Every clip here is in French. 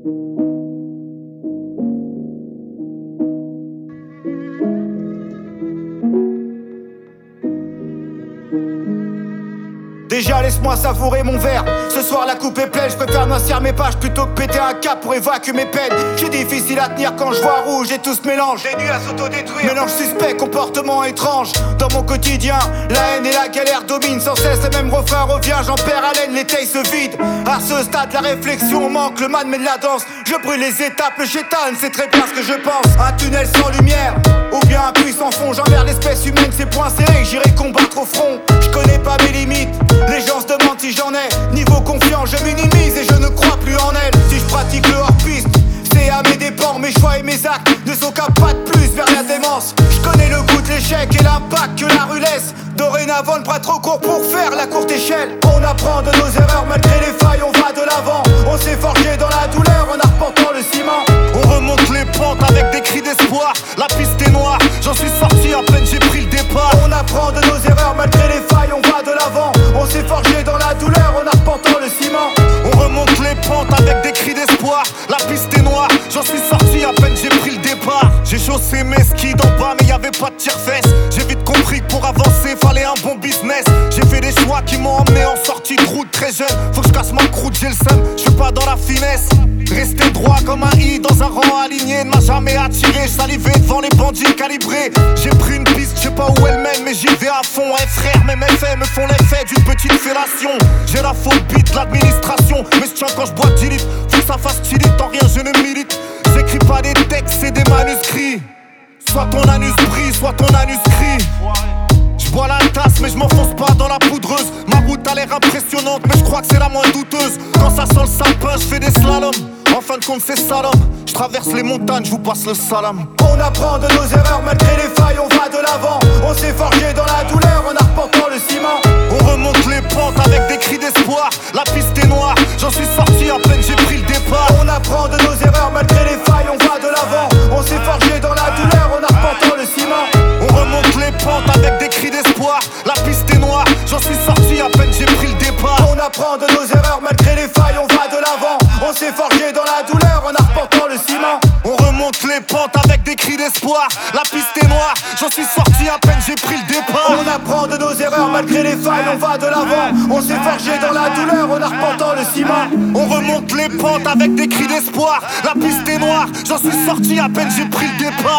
Déjà laisse-moi savourer mon verre. Ce soir la coupe est pleine, je préfère noircir mes pages plutôt que péter un cap pour évacuer mes peines. J'ai difficile à tenir quand je vois rouge et tout se mélange. Les nuits à s'autodétruire, mélange suspect, comportement étrange. Dans mon quotidien, la haine et la galère dominent sans cesse. Le même refrain revient, j'en perds haleine, les tailles se vident. À ce stade, la réflexion manque, le man met de la danse. Je brûle les étapes, le chétan c'est très bien ce que je pense. Un tunnel sans lumière, ou bien un puits sans fond. J'envers l'espèce humaine, c'est point serré, j'irai combattre au front. Je connais pas mes limites, les gens se demandent si j'en ai. Niveau confiant, je minimise et je ne crois plus en elle. Si je pratique le hors-piste, c'est à mes dépens. Mes choix et mes actes ne sont qu'un pas de plus vers la démence. Je connais le goût de l'échec et l'impact que la rue laisse. Dorénavant, le bras trop court pour faire la courte échelle. On apprend de nos erreurs malgré les failles, on va de l'avant. On s'est forgé dans la douleur en arpentant le ciment. On remonte les pentes avec des cris d'espoir. La piste est noire, j'en suis sorti à peine j'ai pris le départ. On apprend de nos erreurs malgré les failles, on va de l'avant. On s'est forgé dans la douleur en arpentant le ciment. On remonte les pentes avec des cris d'espoir. La piste est noire, j'en suis sorti à peine j'ai pris le départ. J'ai chaussé mes skis d'en bas mais y'avait pas de tire-fesse. J'ai vite compris que pour avancer fallait un bon business. J'ai fait des choix qui m'ont emmené en sortie de route très jeune. Faut que je casse ma croûte, j'ai le seum, je suis pas dans la finesse. Rester droit comme un i dans un rang aligné ne m'a jamais attiré. Salivé devant les bandits calibrés. J'ai pris une piste, je sais pas où elle mène mais j'y vais à fond. Eh frère, mes méfaits me font l'effet d'une petite fellation. J'ai la phobie de l'administration, mais je tiens quand je bois 10 litres. Faut que ça fasse tilite, en rien je ne milite. J'écris pas des textes, c'est des manuscrits. Soit ton anus brille, soit ton anus crie. J'bois la tasse mais je m'enfonce pas dans la poudreuse. Ma route a l'air impressionnante mais je crois que c'est la moins douteuse. Quand ça sent le sapin je fais des slaloms. En fin de compte c'est salam. Je traverse les montagnes, je vous passe le salam. On apprend de nos erreurs malgré les failles, on va de l'avant. On s'est forgé dans la douleur en arpentant le ciment. On remonte les pentes avec des cris d'espoir. La piste est noire, j'en suis sorti à peine j'ai pris le départ. On apprend de nos erreurs malgré les failles, on va de l'avant. On s'est forgé dans la douleur en arpentant le ciment. On remonte les pentes avec des cris d'espoir. La piste est noire, j'en suis sorti à peine j'ai pris le départ. On apprend de nos erreurs malgré les failles, on va de l'avant. On s'est forgé dans la douleur en arpentant le ciment. On remonte les pentes avec des cris d'espoir. La piste est noire, j'en suis sorti à peine j'ai pris le départ. On apprend de nos erreurs malgré les failles, on va de l'avant. On s'est forgé dans la douleur en arpentant le ciment. On remonte les pentes avec des cris d'espoir. La piste est noire, j'en suis sorti à peine j'ai pris le départ.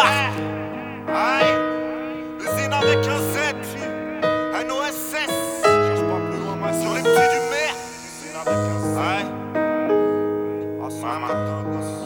Usine avec un Z, un OSS. Cherche pas plus loin, moi sur les pieds du maire. Usine avec un Z. Ah, c'est